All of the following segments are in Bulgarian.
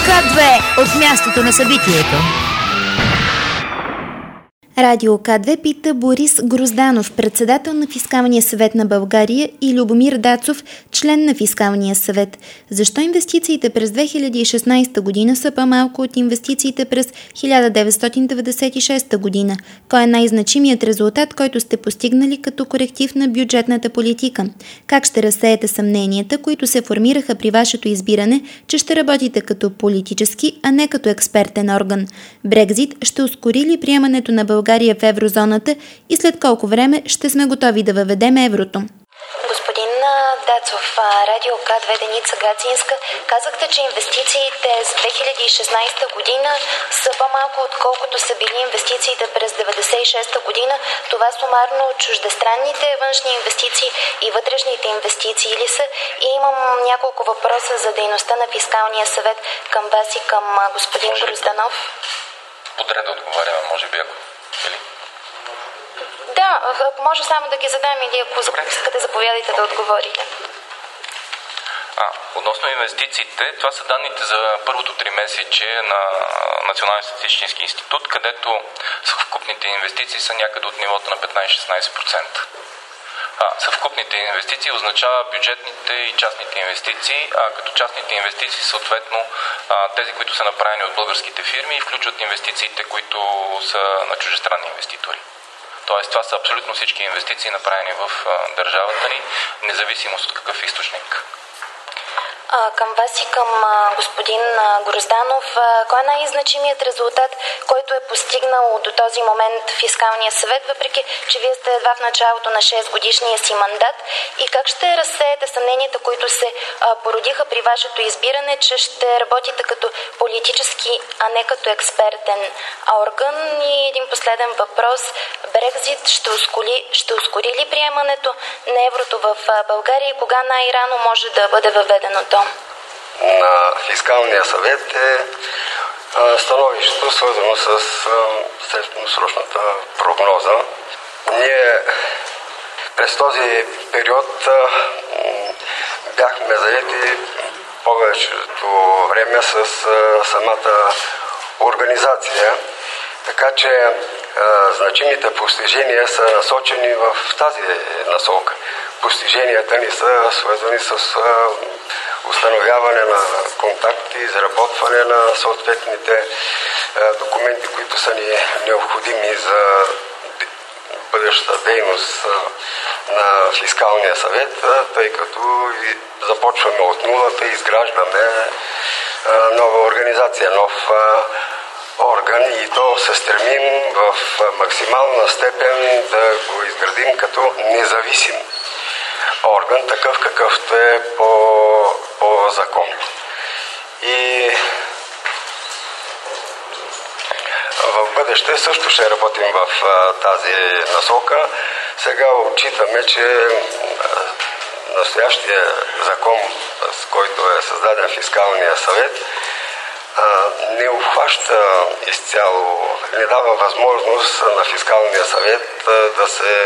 К2 от мястото на събитието. Радио К2 пита Борис Грозданов, председател на Фискалния съвет на България, и Любомир Дацов, член на Фискалния съвет. Защо инвестициите през 2016 година са по-малко от инвестициите през 1996 година? Кой е най-значимият резултат, който сте постигнали като коректив на бюджетната политика? Как ще разсеете съмненията, които се формираха при вашето избиране, че ще работите като политически, а не като експертен орган? Брекзит ще ускори ли приемането на България в еврозоната и след колко време ще сме готови да въведем еврото? Господин Дацов, Радио К2, Деница Гацинска, казахте, че инвестициите за 2016 година са по-малко отколкото са били инвестициите през 1996 година. Това сумарно чуждестранните външни инвестиции и вътрешните инвестиции ли са? И имам няколко въпроса за дейността на Фискалния съвет към вас и към господин Грозданов. Подред да отговаряме, може би, ако... Да, може само да ги задам или ако искате, заповядайте да отговорите. Относно инвестициите, това са данните за първото тримесечие на Националния статистически институт, където съвкупните инвестиции са някъде от нивото на 15-16%. Съвкупните инвестиции означава бюджетните и частните инвестиции, като частните инвестиции съответно тези, които са направени от българските фирми, и включват инвестициите, които са на чуждестранни инвеститори. Тоест, това са абсолютно всички инвестиции, направени в държавата ни, независимост от какъв източник. Към вас и към господин Грозданов, кой е най-значимият резултат, който е постигнал до този момент Фискалния съвет, въпреки че вие сте едва в началото на 6-годишния си мандат, и как ще разсеете съмненията, които се породиха при вашето избиране, че ще работите като политически, а не като експертен орган? И един последен въпрос. Брекзит ще ускори ли приемането на еврото в България и кога най-рано може да бъде въведено то? На Фискалния съвет е становището, свързано с средносрочната прогноза. Ние през този период бяхме заети повечето време с самата организация, така че значимите постижения са насочени в тази насока. Постиженията ни са свързани с установяване на контакти, изработване на съответните документи, които са ни необходими за бъдещата дейност на Фискалния съвет, тъй като започваме от нулата и изграждаме нова организация, нов орган, и то се стремим в максимална степен да го изградим като независим орган, такъв какъвто е по закон. И в бъдеще също ще работим в тази насока. Сега отчитаме, че настоящия закон, с който е създаден Фискалния съвет, не обхваща изцяло, не дава възможност на Фискалния съвет да се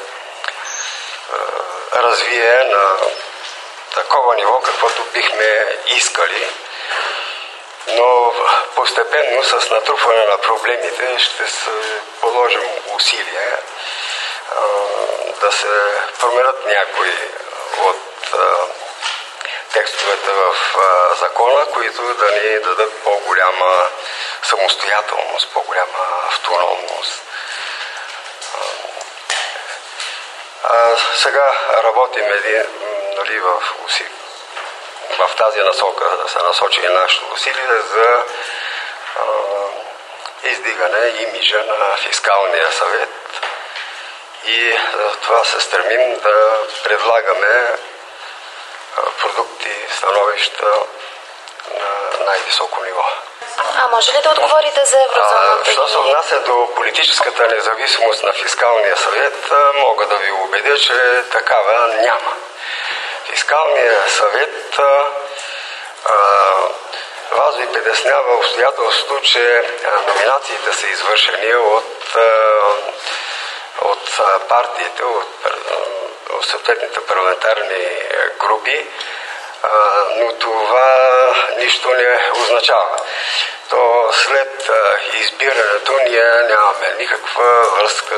развие на такова ниво, каквото бихме искали. Но постепенно с натрупване на проблемите ще се положим усилия да се променят някои от текстовете в закона, които да ни дадат по-голяма самостоятелност, по-голяма автономност. Сега работим в тази насока, да се насочи нашето усилие за издигане имиджа на Фискалния съвет, и за това се стремим да предлагаме продукти, становища на най-високо ниво. Може ли да отговорите за еврозоната? Що се отнася до политическата независимост на Фискалния съвет, мога да ви убедя, че такава няма. Фискалния съвет вас ви притеснява обстоятелството, че номинациите са извършени от партиите, от съответните парламентарни групи, но това нищо не означава. То след избирането ние нямаме никаква връзка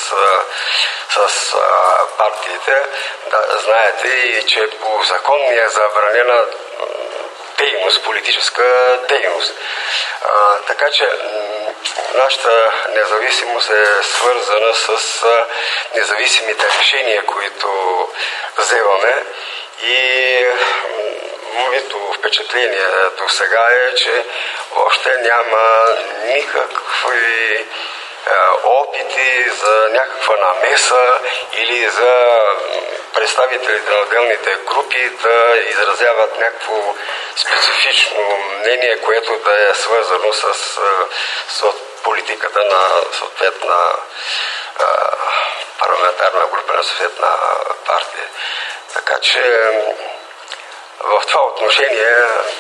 с партиите. Да, знаете и, че по закон ни е забранена дейност, политическа дейност. Така че нашата независимост е свързана с независимите решения, които вземаме, и моето впечатление до сега е, че още няма никакви опити за някаква намеса или за представителите на отделните групи да изразяват някакво специфично мнение, което да е свързано с политиката на съответна парламентарна група, на съответна партия. Така че в това отношение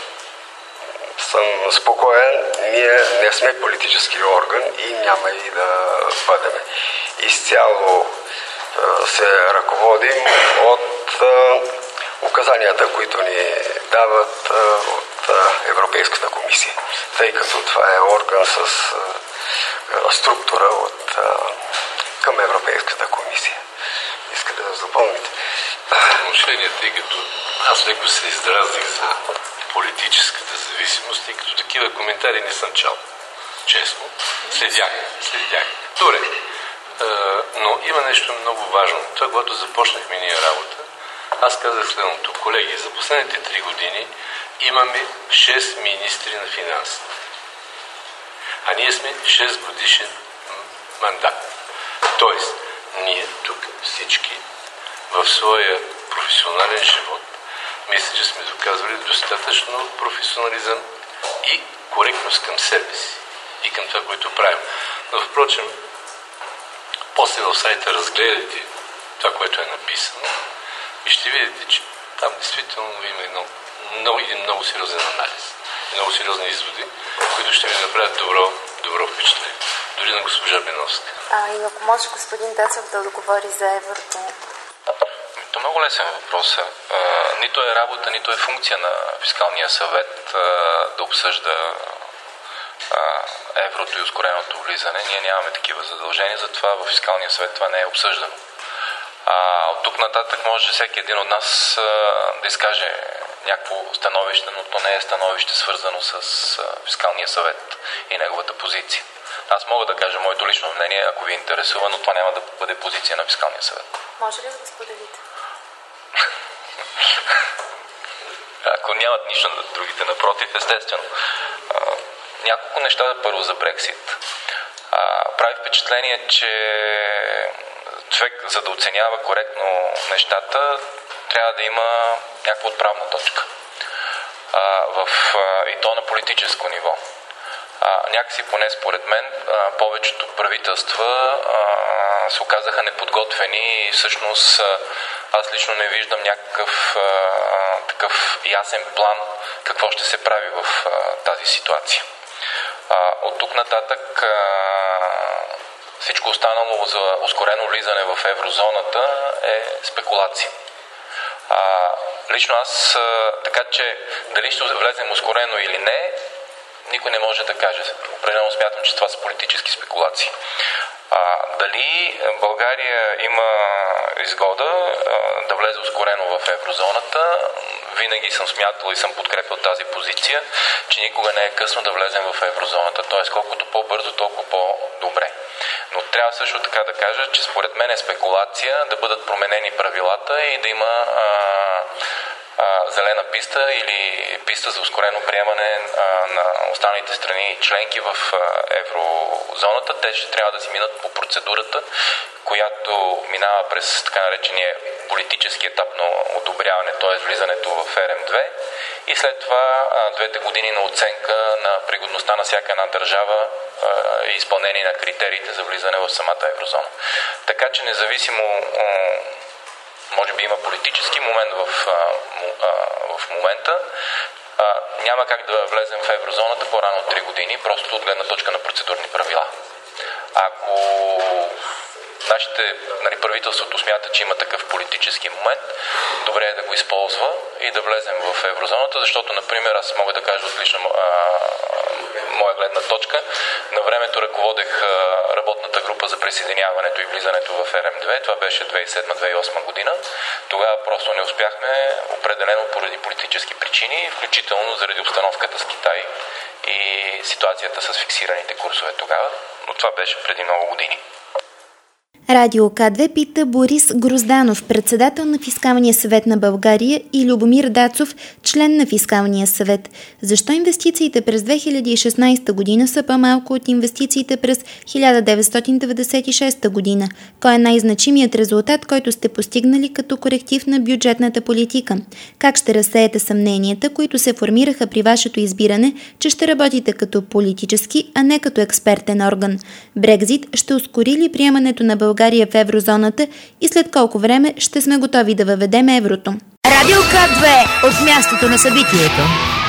съм спокоен. Ние не сме политически орган и няма и да бъдем. Изцяло се ръководим от указанията, които ни дават от Европейската комисия, тъй като това е орган с структура към Европейската комисия. Искате да запомните? Отношение, тъй като аз леко се издразних за политическата зависимост, тъй като такива коментари не съм чал. Честно. Следях. Добре. Но има нещо много важно. Това, когато започнахме ние работа, аз казах следното. Колеги, за последните 3 години имаме 6 министри на финансите. А ние сме 6 годишен мандат. Тоест, ние тук всички в своя професионален живот мисля, че сме доказвали достатъчно професионализъм и коректност към себе си и към това, което правим. Но впрочем, после в сайта разгледайте това, което е написано и ще видите, че там действително има един много сериозен анализ, много сериозни изводи, които ще ви направят добро впечатление. Дори на госпожа Беновска. И ако може господин Тасов да отговори за еврото. То много лесен въпрос. Нито е работа, нито е функция на фискалния съвет да обсъжда еврото и ускореното влизане. Ние нямаме такива задължения, затова в фискалния съвет това не е обсъждано. От тук нататък може всеки един от нас да изкаже някакво становище, но то не е становище свързано с фискалния съвет и неговата позиция. Аз мога да кажа моето лично мнение, ако ви интересува, но това няма да бъде позиция на фискалния съвет. Може ли да го споделите? Ако нямат нищо на другите, напротив, естествено. Няколко неща първо за Брексит. Прави впечатление, че човек, за да оценява коректно нещата, трябва да има някаква отправна точка. И то на политическо ниво. Някакси, поне според мен, повечето правителства се оказаха неподготвени и всъщност аз лично не виждам някакъв такъв ясен план какво ще се прави в тази ситуация. От тук нататък всичко останало за ускорено влизане в еврозоната е спекулация. Лично аз, така че дали ще влезем ускорено или не, никой не може да каже. Определено смятам, че това са политически спекулации. Дали България има изгода да влезе ускорено в еврозоната, винаги съм смятал и съм подкрепил тази позиция, че никога не е късно да влезем в еврозоната. Т.е. колкото по-бързо, толкова по-добре. Но трябва също така да кажа, че според мен е спекулация да бъдат променени правилата и да има зелена писта или писта за ускорено приемане на останалите страни членки в еврозоната. Те ще трябва да си минат по процедурата, която минава през така наречения политически етап на одобряване, т.е. влизането в РМ2 и след това 2 години на оценка на пригодността на всяка една държава и изпълнение на критериите за влизане в самата еврозона. Така че независимо, може би има политически момент в момента, няма как да влезем в еврозоната по-рано от 3 години, просто от гледна точка на процедурни правила. Ако правителството смята, че има такъв политически момент, добре е да го използва и да влезем в еврозоната, защото, например, аз мога да кажа отлично моя гледна точка. На времето ръководех работната група за присъединяването и влизането в РМ2. Това беше 2007-2008 година. Тогава просто не успяхме, определено поради политически причини, включително заради обстановката с Китай и ситуацията с фиксираните курсове тогава. Но това беше преди много години. Радио К2 пита Борис Грозданов, председател на Фискалния съвет на България, и Любомир Дацов, член на Фискалния съвет. Защо инвестициите през 2016 година са по-малко от инвестициите през 1996 година? Кой е най-значимият резултат, който сте постигнали като коректив на бюджетната политика? Как ще разсеете съмненията, които се формираха при вашето избиране, че ще работите като политически, а не като експертен орган? Брекзит ще ускори ли приемането на България в еврозоната и след колко време ще сме готови да въведем еврото? Радио К2 от мястото на събитието.